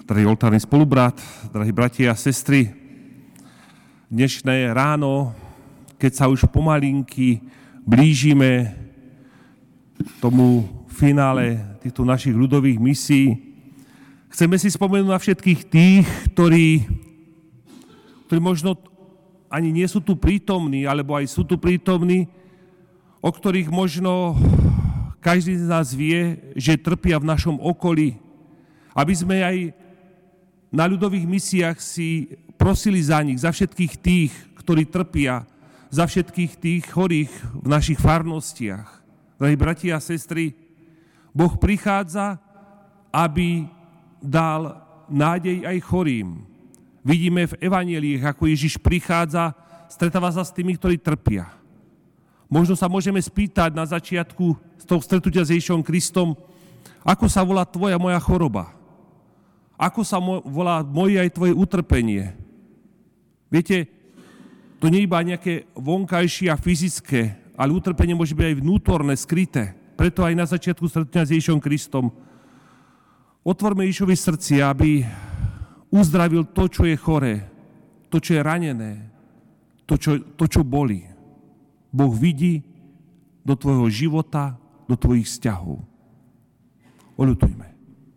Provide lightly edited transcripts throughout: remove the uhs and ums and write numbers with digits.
Drahý oltárny spolubrat, drahí bratia a sestry, dnešné ráno, keď sa už pomalinky blížime tomu finále týchto našich ľudových misií, chceme si spomenúť na všetkých tých, ktorí možno ani nie sú tu prítomní, alebo aj sú tu prítomní, o ktorých možno každý z nás vie, že trpia v našom okolí, aby sme aj na ľudových misiách si prosili za nich, za všetkých tých, ktorí trpia, za všetkých tých chorých v našich farnostiach. Drahí bratia a sestry, Boh prichádza, aby dal nádej aj chorým. Vidíme v evanjeliách, ako Ježiš prichádza, stretáva sa s tými, ktorí trpia. Možno sa môžeme spýtať na začiatku z toho stretnutia s Ježišom Kristom, ako sa volá tvoja moja choroba? Ako sa volá moje aj tvoje utrpenie? Viete, to nie je iba nejaké vonkajšie a fyzické, ale utrpenie môže byť aj vnútorné, skryté. Preto aj na začiatku stretnutia s Ježišom Kristom otvorme Ježišovi srdci, aby uzdravil to, čo je choré, to, čo je ranené, to, čo bolí. Boh vidí do tvojho života, do tvojich vzťahov. Oľutujme.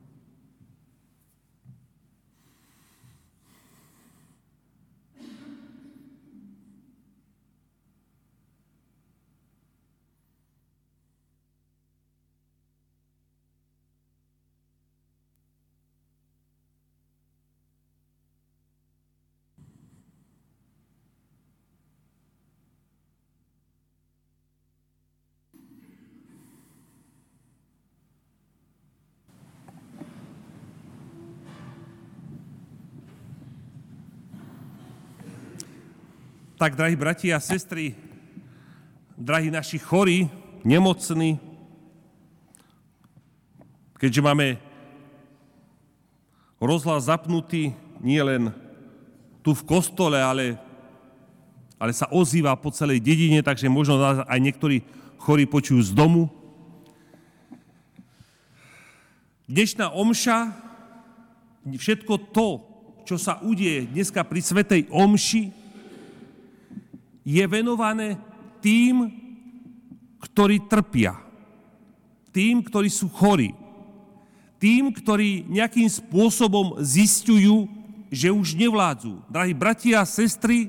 Tak, drahí bratia a sestry, drahí naši chorí, nemocní, keďže máme rozhlas zapnutý nie len tu v kostole, ale sa ozýva po celej dedine, takže možno aj niektorí chorí počujú z domu. Dnešná omša, všetko to, čo sa udieje dneska pri svätej omši, je venované tým, ktorí trpia, tým, ktorí sú chorí, tým, ktorí nejakým spôsobom zisťujú, že už nevládzu. Drahí bratia a sestry,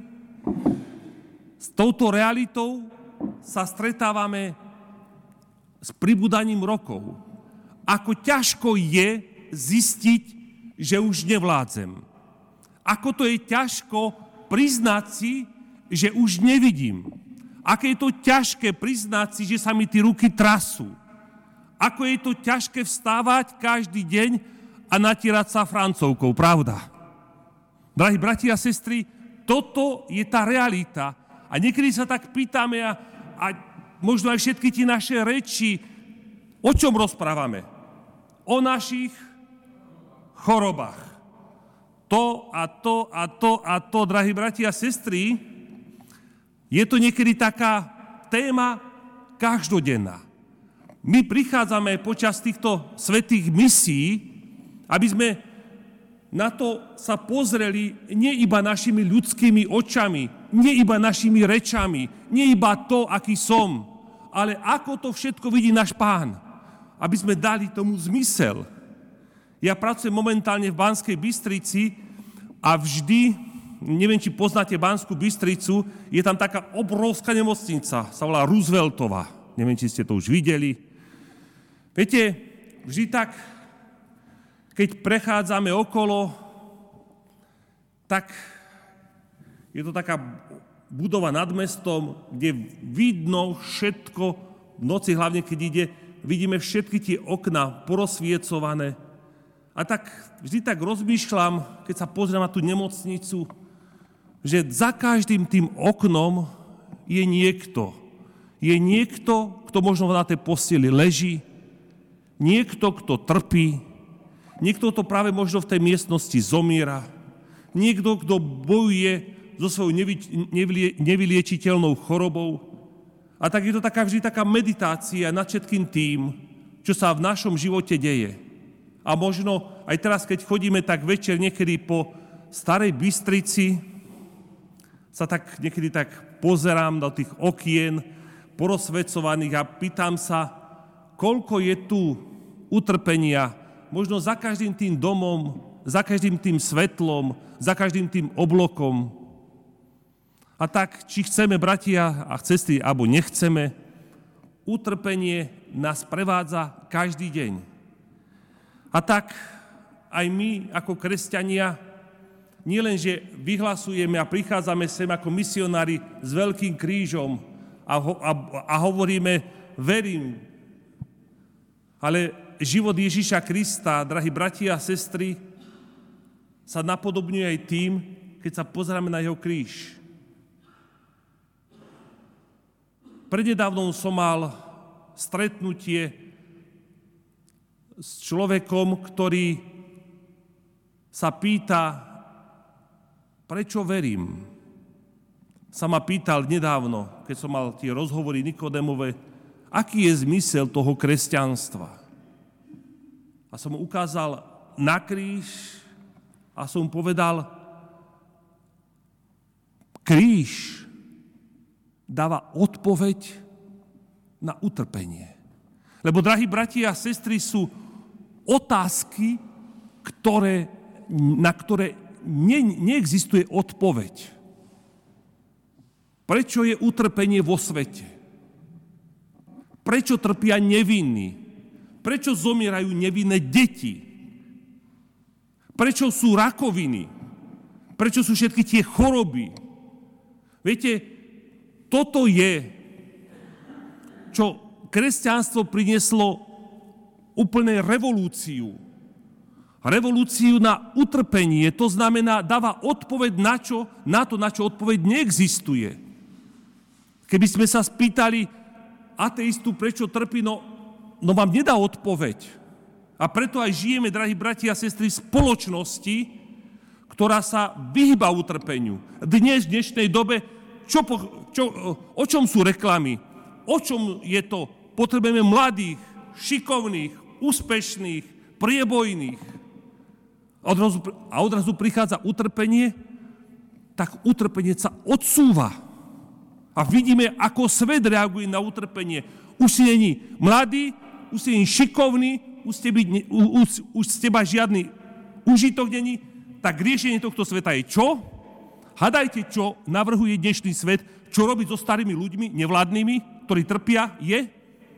s touto realitou sa stretávame s pribúdaním rokov. Ako ťažko je zistiť, že už nevládzem. Ako to je ťažko priznať si, že už nevidím. Aké je to ťažké priznať si, že sa mi tie ruky trasú. Ako je to ťažké vstávať každý deň a natierať sa francovkou, pravda? Drahí bratia a sestry, toto je tá realita. A niekedy sa tak pýtame a možno aj všetky tie naše reči, o čom rozprávame? O našich chorobách. To a to a to a to, drahí bratia a sestry, je to niekedy taká téma každodenná. My prichádzame počas týchto svätých misií, aby sme na to sa pozreli nie iba našimi ľudskými očami, nie iba našimi rečami, nie iba to, aký som, ale ako to všetko vidí náš Pán, aby sme dali tomu zmysel. Ja pracujem momentálne v Banskej Bystrici a vždy, neviem, či poznáte Banskú Bystricu, je tam taká obrovská nemocnica, sa volá Rooseveltová. Neviem, či ste to už videli. Viete, vždy tak, keď prechádzame okolo, tak je to taká budova nad mestom, kde vidno všetko, v noci hlavne, keď ide, vidíme všetky tie okná porozsviecované. A tak vždy tak rozmýšľam, keď sa pozriem na tú nemocnicu, že za každým tým oknom je niekto. Je niekto, kto možno na tej posteli leží, niekto, kto trpí, niekto, kto práve možno v tej miestnosti zomiera, niekto, kto bojuje so svojou nevyliečiteľnou chorobou. A tak je to vždy taká meditácia nad všetkým tým, čo sa v našom živote deje. A možno aj teraz, keď chodíme tak večer niekedy po Starej Bystrici, sa tak niekedy tak pozerám do tých okien porozsvecovaných a pýtam sa, koľko je tu utrpenia, možno za každým tým domom, za každým tým svetlom, za každým tým oblokom. A tak, či chceme, bratia a sestry, alebo nechceme, utrpenie nás prevádza každý deň. A tak aj my, ako kresťania, nielenže vyhlasujeme a prichádzame sem ako misionári s veľkým krížom a hovoríme, verím, ale život Ježiša Krista, drahí bratia a sestry, sa napodobňuje aj tým, keď sa pozeráme na jeho kríž. Prednedávnom som mal stretnutie s človekom, ktorý sa pýta, prečo verím. Sa ma pýtal nedávno, keď som mal tie rozhovory Nikodémove, aký je zmysel toho kresťanstva. A som mu ukázal na kríž a som mu povedal, kríž dáva odpoveď na utrpenie. Lebo, drahí bratia a sestry, sú otázky, na ktoré neexistuje odpoveď. Prečo je utrpenie vo svete? Prečo trpia nevinní? Prečo zomierajú nevinné deti? Prečo sú rakoviny? Prečo sú všetky tie choroby? Viete, toto je, čo kresťanstvo prinieslo úplne revolúciu. Revolúciu na utrpenie, to znamená, dáva odpoveď na to, na čo odpoveď neexistuje. Keby sme sa spýtali ateistu, prečo trpí, no vám nedá odpoveď. A preto aj žijeme, drahí bratia a sestry, v spoločnosti, ktorá sa vyhýba utrpeniu. V dnešnej dobe, o čom sú reklamy? O čom je to? Potrebujeme mladých, šikovných, úspešných, priebojných. A odrazu prichádza utrpenie, tak utrpenie sa odsúva. A vidíme, ako svet reaguje na utrpenie. Už si není mladý, už si není šikovný, už z teba žiadny užitok není, tak riešenie tohto sveta je čo? Hadajte, čo navrhuje dnešný svet, čo robiť so starými ľuďmi, nevládnymi, ktorí trpia, je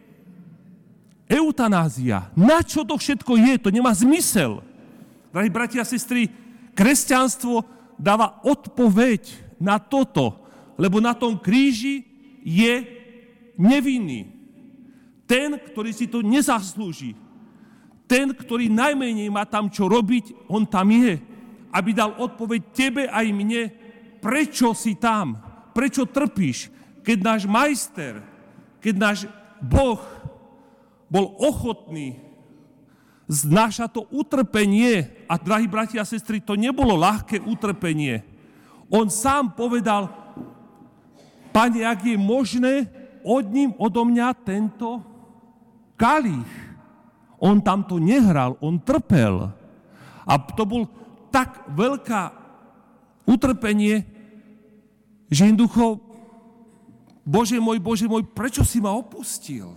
eutanázia. Na čo to všetko je? To nemá zmysel. Drahí bratia a sestry, kresťanstvo dáva odpoveď na toto, lebo na tom kríži je nevinný. Ten, ktorý si to nezaslúži. Ten, ktorý najmenej má tam čo robiť, on tam je. Aby dal odpoveď tebe aj mne, prečo si tam, prečo trpíš, keď náš majster, keď náš Boh bol ochotný znášať to utrpenie. A drahí bratia a sestry, to nebolo ľahké utrpenie. On sám povedal, Pane, ak je možné, odo mňa tento kalich. On tam to nehral, on trpel. A to bol tak veľká utrpenie, že jednoducho, Bože môj, prečo si ma opustil?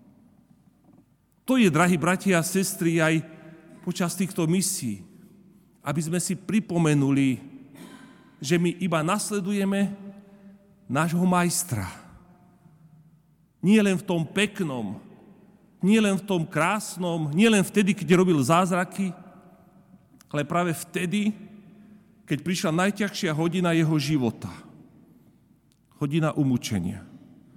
To je, drahí bratia a sestry, aj počas týchto misií, aby sme si pripomenuli, že my iba nasledujeme nášho majstra. Nie len v tom peknom, nie len v tom krásnom, nie len vtedy, keď robil zázraky, ale práve vtedy, keď prišla najťažšia hodina jeho života. Hodina umúčenia.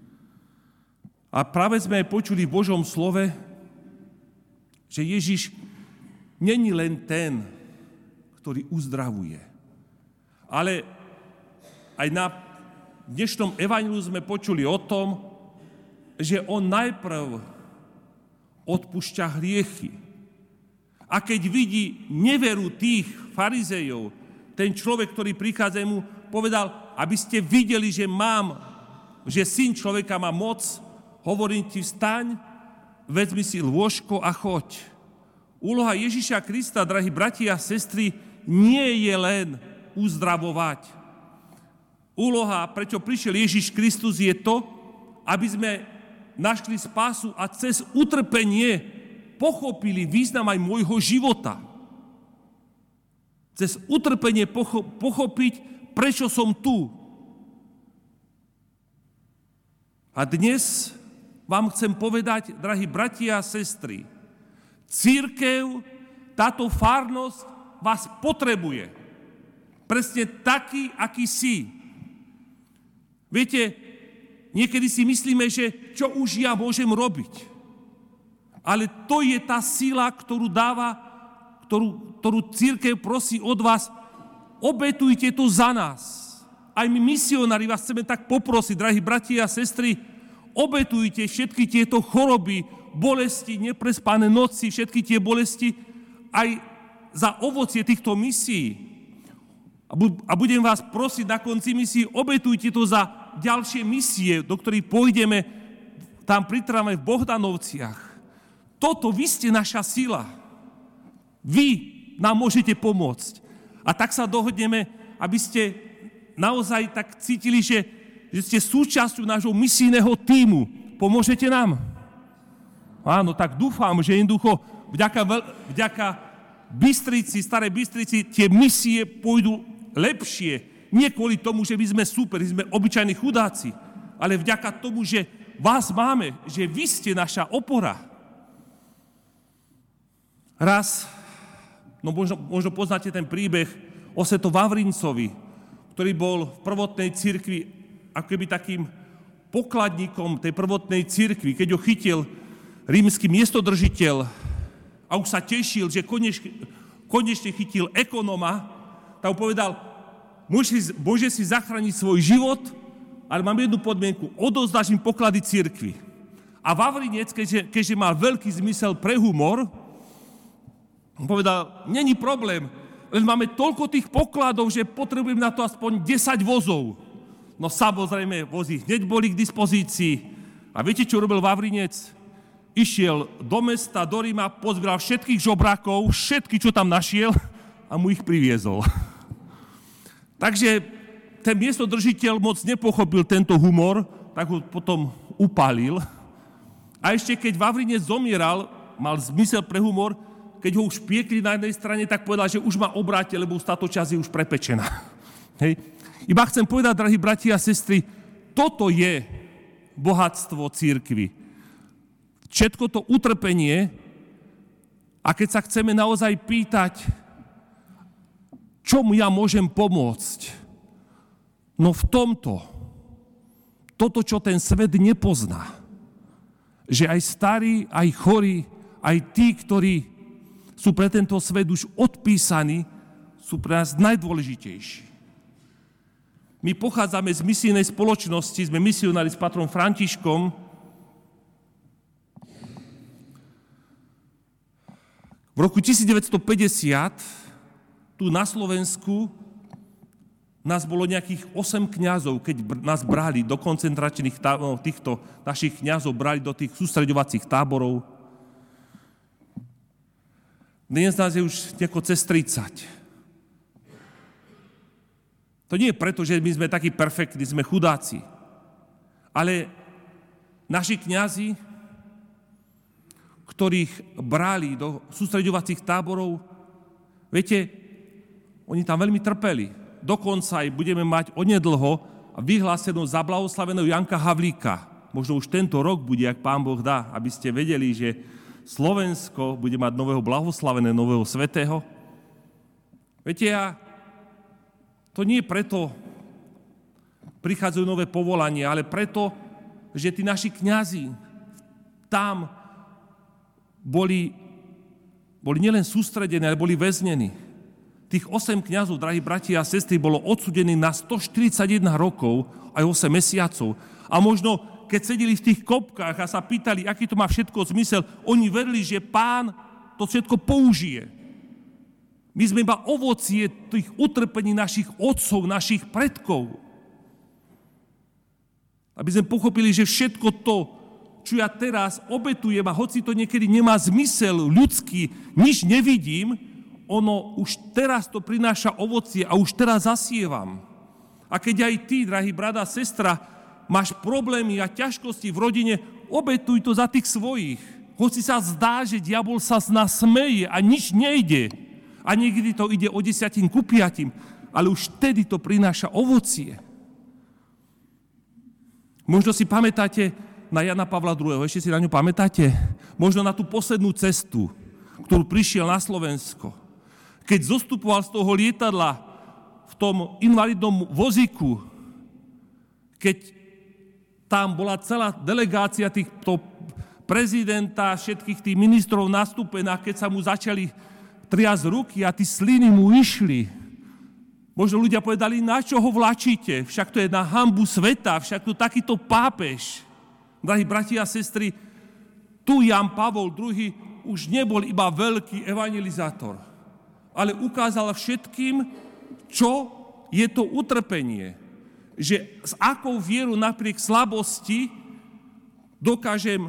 A práve sme aj počuli v Božom slove, že Ježiš není len ten, ktorý uzdravuje. Ale aj na dnešnom evanjeliu sme počuli o tom, že on najprv odpúšťa hriechy. A keď vidí neveru tých farizejov, ten človek, ktorý prichádza, mu povedal, aby ste videli, že Syn človeka má moc, hovorím ti, vstaň, vezmi si lôžko a choď. Úloha Ježiša Krista, drahí bratia a sestry, nie je len uzdravovať. Úloha, prečo prišiel Ježiš Kristus, je to, aby sme našli spásu a cez utrpenie pochopili význam aj môjho života. Cez utrpenie pochopiť, prečo som tu. A dnes vám chcem povedať, drahí bratia a sestry, cirkev, táto farnosť vás potrebuje. Presne taký, aký si. Viete, niekedy si myslíme, že čo už ja môžem robiť. Ale to je tá sila, ktorú dáva, ktorú cirkev prosí od vás, obetujte to za nás. Aj my misionári vás chceme tak poprosiť, drahí bratia a sestry, obetujte všetky tieto choroby, bolesti, neprespané noci, všetky tie bolesti aj za ovocie týchto misií. A budem vás prosiť na konci misií, obetujte to za ďalšie misie, do ktorých pôjdeme tam pri Trnave v Bohdanovciach. Toto, vy ste naša sila. Vy nám môžete pomôcť. A tak sa dohodneme, aby ste naozaj tak cítili, že ste súčasťou nášho misijného tímu. Pomôžete nám? Áno, tak dúfam, že jednoducho vďaka Bystrici, Starej Bystrici, tie misie pôjdu lepšie. Nie kvôli tomu, že my sme super, sme obyčajní chudáci, ale vďaka tomu, že vás máme, že vy ste naša opora. Raz, no možno poznáte ten príbeh o Svetom Vavrincovi, ktorý bol v prvotnej cirkvi ako keby takým pokladníkom tej prvotnej cirkvi, keď ho chytil rímsky miestodržiteľ a už sa tešil, že konečne chytil ekonóma, tak mu povedal, môže si zachrániť svoj život, ale mám jednu podmienku, odovzdáš im poklady cirkvi. A Vavrinec, keďže mal veľký zmysel pre humor, povedal, není problém, len máme toľko tých pokladov, že potrebujem na to aspoň 10 vozov. No samozrejme, vozy hneď boli k dispozícii. A viete, čo robil Vavrinec? Išiel do mesta, do Ríma, pozbieral všetkých žobrákov, všetky, čo tam našiel, a mu ich priviezol. Takže ten miestodržiteľ moc nepochopil tento humor, tak ho potom upálil. A ešte keď Vavrinec zomieral, mal zmysel pre humor, keď ho už piekli na jednej strane, tak povedal, že už ma obráte, lebo táto časť je už prepečená. Hej. Iba chcem povedať, drahí bratia a sestry, toto je bohatstvo cirkvi. Všetko to utrpenie, a keď sa chceme naozaj pýtať, čomu ja môžem pomôcť, no v tomto, toto, čo ten svet nepozná, že aj starí, aj chorí, aj tí, ktorí sú pre tento svet už odpísaní, sú pre nás najdôležitejší. My pochádzame z misijnej spoločnosti, sme misionári s patrom Františkom. V roku 1950 tu na Slovensku nás bolo nejakých 8 kňazov, keď nás brali do koncentračných táborov, týchto našich kňazov brali do tých sústreďovacích táborov. Dnes nás je už nieko cez 30. To nie je preto, že my sme takí perfektní, sme chudáci. Ale naši kňazi, ktorých brali do sústreďovacích táborov, viete, oni tam veľmi trpeli. Dokonca aj budeme mať onedlho vyhlásenú za blahoslaveného Janka Havlíka. Možno už tento rok bude, ak Pán Boh dá, aby ste vedeli, že Slovensko bude mať nového blahoslaveného, nového svätého. Viete, to nie preto prichádzajú nové povolania, ale preto, že tí naši kňazi tam boli nielen sústredení, ale boli väznení. Tých 8 kňazov, drahí bratia a sestry, bolo odsúdených na 141 rokov aj 8 mesiacov. A možno, keď sedeli v tých kopkách a sa pýtali, aký to má všetko zmysel, oni verili, že Pán to všetko použije. My sme iba ovocie tých utrpení našich otcov, našich predkov. Aby sme pochopili, že všetko to, čo ja teraz obetujem, a hoci to niekedy nemá zmysel ľudský, nič nevidím, ono už teraz to prináša ovocie a už teraz zasievam. A keď aj ty, drahý brat a sestra, máš problémy a ťažkosti v rodine, obetuj to za tých svojich. Hoci sa zdá, že diabol sa z nás smeje a nič nejde. A niekedy to ide o 10 ku 5, ale už vtedy to prináša ovocie. Možno si pamätáte na Jana Pavla II. Ešte si na ňu pamätáte? Možno na tú poslednú cestu, ktorú prišiel na Slovensko. Keď zostupoval z toho lietadla v tom invalidnom vozíku, keď tam bola celá delegácia týchto prezidenta, všetkých tých ministrov nastúpená, keď sa mu začali triasť ruky a tí sliny mu išli. Možno ľudia povedali, na čo ho vlačíte? Však to je na hanbu sveta, však to takýto pápež. Drahí bratia a sestry, tu Jan Pavol II už nebol iba veľký evangelizátor, ale ukázal všetkým, čo je to utrpenie. Že s akou vierou napriek slabosti dokážem,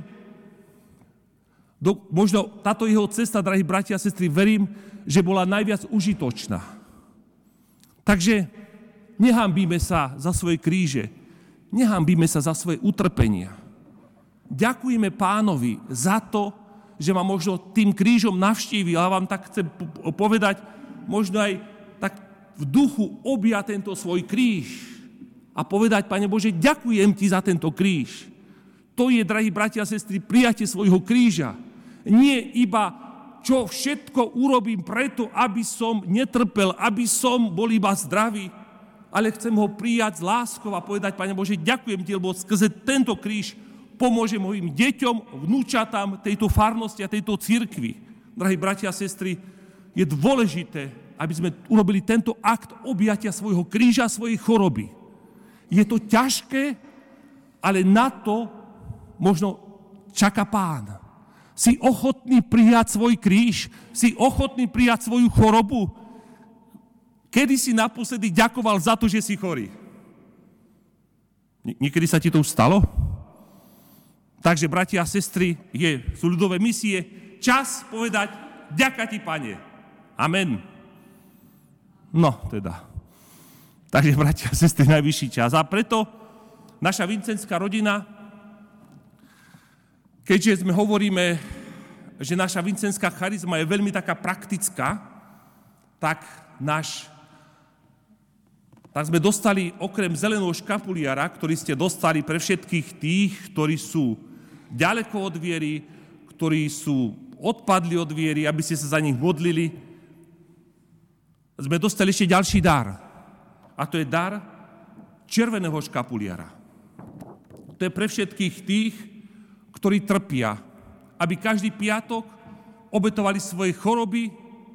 možno táto jeho cesta, drahí bratia a sestry, verím, že bola najviac užitočná. Takže nehanbíme sa za svoje kríže, nehanbíme sa za svoje utrpenia. Ďakujeme Pánovi za to, že ma možno tým krížom navštívil. A vám tak chcem povedať, možno aj tak v duchu objať tento svoj kríž a povedať, Pane Bože, ďakujem Ti za tento kríž. To je, drahí bratia a sestry, prijatie svojho kríža. Nie iba, čo všetko urobím preto, aby som netrpel, aby som bol iba zdravý, ale chcem ho prijať s láskou a povedať, Pane Bože, ďakujem Ti, lebo skrze tento kríž pomôže mojim deťom, vnúčatám tejto farnosti a tejto cirkvi. Drahí bratia a sestry, je dôležité, aby sme urobili tento akt objatia svojho kríža, svojej choroby. Je to ťažké, ale na to možno čaká Pán. Si ochotný prijať svoj kríž? Si ochotný prijať svoju chorobu? Kedy si naposledy ďakoval za to, že si chorý? Niekedy sa ti to už stalo? Takže, bratia a sestry, sú ľudové misie, čas povedať, ďaká Ti, Pane. Amen. No, teda. Takže, bratia a sestry, najvyšší čas. A preto naša vincenská rodina, keďže hovoríme, že naša vincenská charizma je veľmi taká praktická, tak sme dostali okrem zeleného škapuliara, ktorý ste dostali pre všetkých tých, ktorí sú ďaleko od viery, ktorí sú odpadli od viery, aby ste sa za nich modlili, sme dostali ešte ďalší dar. A to je dar červeného škapuliara. To je pre všetkých tých, ktorí trpia, aby každý piatok obetovali svoje choroby,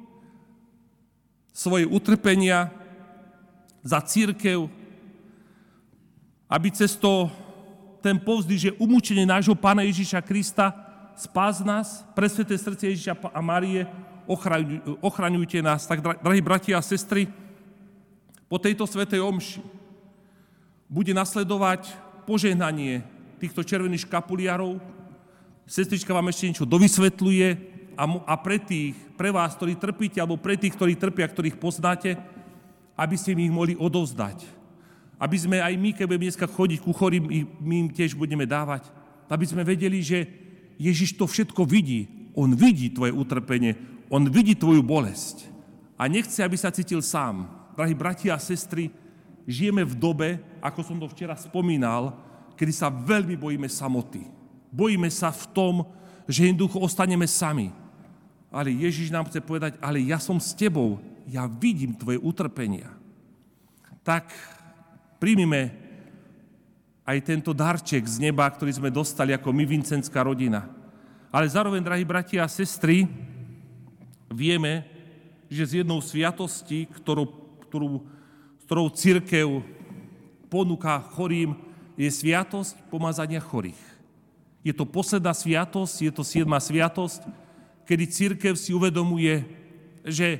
svoje utrpenia za cirkev, aby cez to ten povzdych, že umúčenie nášho Pána Ježiša Krista spás nás, presväté srdce Ježiša a Márie, ochraňujte nás. Tak, drahí bratia a sestry, po tejto svätej omši bude nasledovať požehnanie týchto červených škapuliarov. Sestrička vám ešte niečo dovysvetľuje a pre vás, ktorí trpíte, alebo pre tých, ktorí trpia, ktorých poznáte, aby ste mi ich mohli odovzdať. Aby sme aj my, keď budeme dneska chodiť ku chorým, my im tiež budeme dávať. Aby sme vedeli, že Ježiš to všetko vidí. On vidí tvoje utrpenie, on vidí tvoju bolesť. A nechce, aby sa cítil sám. Drahí bratia a sestry, žijeme v dobe, ako som to včera spomínal, kedy sa veľmi bojíme samoty. Bojíme sa v tom, že jednoducho ostaneme sami. Ale Ježiš nám chce povedať, ale ja som s tebou, ja vidím tvoje utrpenia. Tak príjmime aj tento darček z neba, ktorý sme dostali ako my, vincenská rodina. Ale zároveň, drahí bratia a sestry, vieme, že z jednou sviatostí, ktorou cirkev ponúka chorým, je sviatosť pomazania chorých. Je to posledná sviatosť, je to 7. sviatosť, kedy cirkev si uvedomuje, že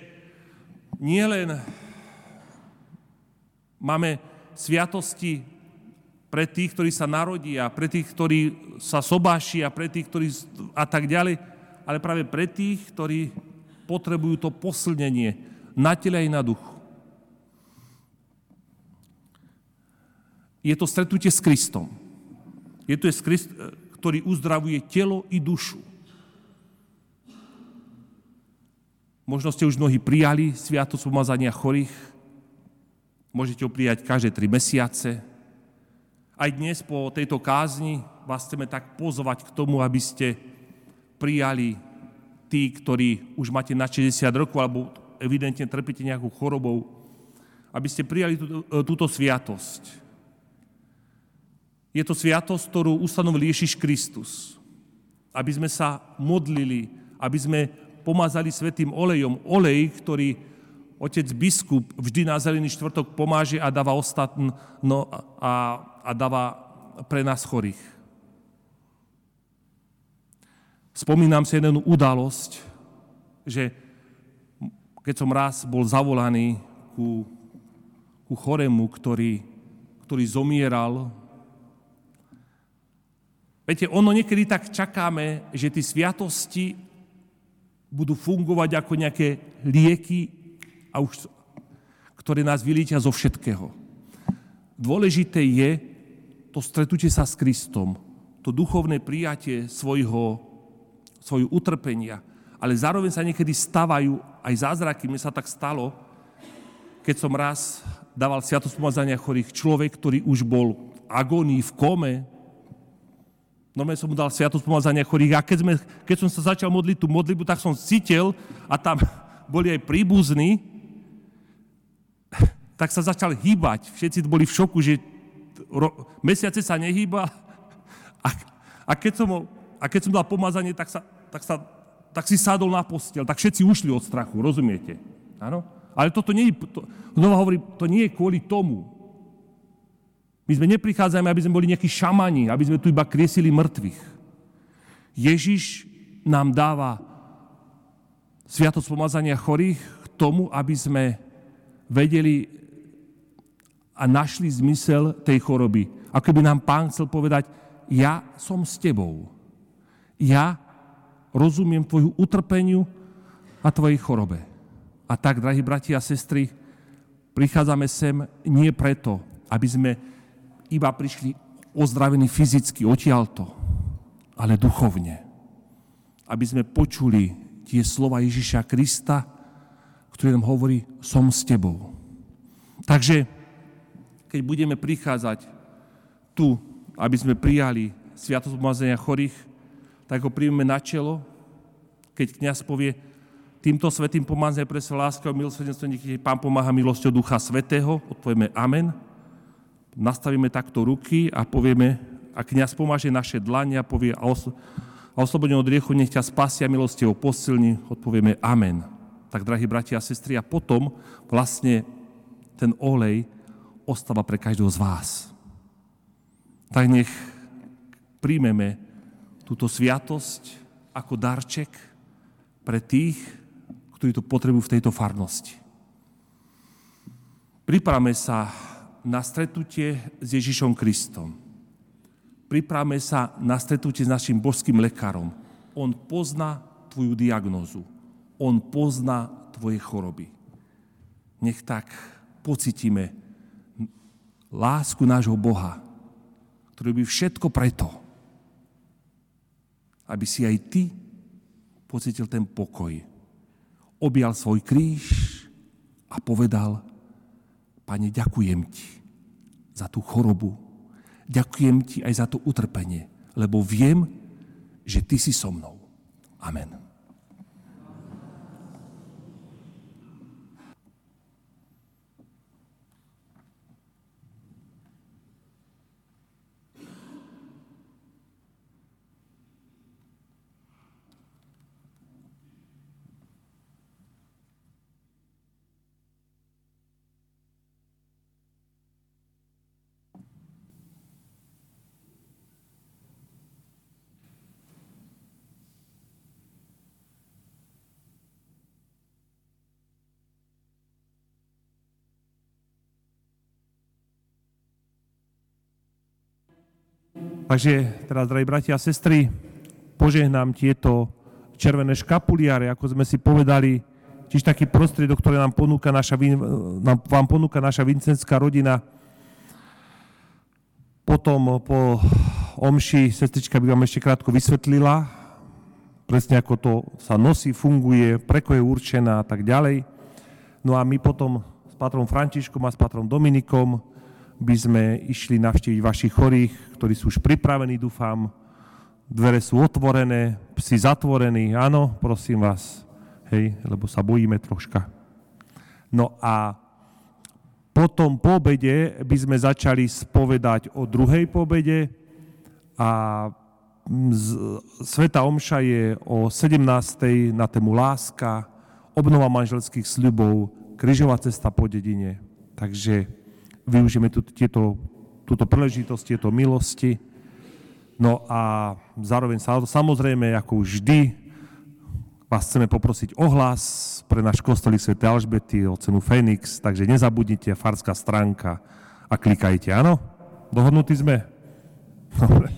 nielen máme sviatosti pre tých, ktorí sa narodia, pre tých, ktorí sa sobášia, pre tých, ktorí a tak ďalej, ale práve pre tých, ktorí potrebujú to posilnenie na tele aj na duchu. Je to stretnutie s Kristom. Je to Krist, ktorý uzdravuje telo i dušu. Možno ste už mnohí prijali sviatosť pomazania chorých. Môžete ho prijať každé 3 mesiace. Aj dnes po tejto kázni vás chceme tak pozvať k tomu, aby ste prijali tí, ktorí už máte na 60 rokov alebo evidentne trpíte nejakou chorobou, aby ste prijali túto sviatosť. Je to sviatosť, ktorú ustanovil Ježiš Kristus. Aby sme sa modlili, aby sme pomazali svätým olejom. Olej, ktorý otec biskup vždy na Zelený štvrtok pomáže a dáva a dáva pre nás chorých. Spomínam si jednu udalosť, že keď som raz bol zavolaný ku chorému, ktorý zomieral. Viete, ono niekedy tak čakáme, že tie sviatosti budú fungovať ako nejaké lieky, ktoré nás vyliečia zo všetkého. Dôležité je to stretnutie sa s Kristom, to duchovné prijatie svojho utrpenia, ale zároveň sa niekedy stávajú aj zázraky. Mne sa tak stalo, keď som raz dával sviatosť pomazania chorých, človek, ktorý už bol v agónii, v kome. Normálne som mu dal sviatosť pomazania chorých a keď som sa začal modliť tú modlitbu, tak som cítil, a tam boli aj príbuzní, tak sa začal hýbať. Všetci boli v šoku, že mesiace sa nehýba a keď som dal pomazanie, tak si sadol na posteľ. Tak všetci ušli od strachu, rozumiete? Áno? Ale toto nie je, znova hovorím, to nie je kvôli tomu. My sme neprichádzame, aby sme boli nejakí šamani, aby sme tu iba kriesili mŕtvych. Ježiš nám dáva sviatosť pomazania chorých k tomu, aby sme vedeli a našli zmysel tej choroby. Ako by nám Pán chcel povedať, ja som s tebou. Ja rozumiem tvoju utrpeniu a tvojej chorobe. A tak, drahí bratia a sestry, prichádzame sem nie preto, aby sme iba prišli ozdravení fyzicky odtiaľto, ale duchovne. Aby sme počuli tie slova Ježiša Krista, ktorý nám hovorí, som s tebou. Takže, keď budeme prichádzať tu, aby sme prijali sviatosť pomazania chorých, tak ho príjmeme na čelo, keď kňaz povie, týmto svätým pomazania pre svoje lásky a milosrdenstvo, nech Pán pomáha milosťou Ducha Svätého, odpovieme amen. Nastavíme takto ruky a povieme, a kňaz pomáže naše dlane a povie, a oslobodenie od hriechu nech ťa spasia milosťou posilní, odpovieme amen. Tak, drahí bratia a sestry, a potom vlastne ten olej ostáva pre každého z vás. Tak nech príjmeme túto sviatosť ako darček pre tých, ktorí to potrebujú v tejto farnosti. Pripravme sa na stretnutie s Ježišom Kristom. Pripravme sa na stretnutie s našim božským lekárom. On pozná tvoju diagnózu. On pozná tvoje choroby. Nech tak pocítime lásku nášho Boha, ktorý by všetko preto, aby si aj ty pocítil ten pokoj. Objal svoj kríž a povedal, Pane, ďakujem ti za tú chorobu. Ďakujem ti aj za to utrpenie, lebo viem, že ty si so mnou. Amen. Takže teraz, drahí bratia a sestry, požehnám tieto červené škapuliare, ako sme si povedali, čiže taký prostriedok, ktorý vám ponúka naša vincenská rodina. Potom po omši sestrička by vám ešte krátko vysvetlila, presne ako to sa nosí, funguje, pre koho je určená a tak ďalej. No a my potom s patrom Františkom a s patrom Dominikom by sme išli navštíviť vašich chorých, ktorí sú už pripravení, dúfam. Dvere sú otvorené, psi zatvorení, áno, prosím vás, hej, lebo sa bojíme troška. No a potom po obede by sme začali spovedať o druhej pobede a svätá omša je o 17:00 na tému láska, obnova manželských sľubov, krížová cesta po dedine. Takže využijeme túto príležitosť, tieto milosti. No a zároveň samozrejme, ako vždy, vás chceme poprosiť o hlas pre náš kostolík Sv. Alžbety, o cenu Fénix, takže nezabudnite, farská stránka a klikajte, áno? Dohodnutí sme? Dobre.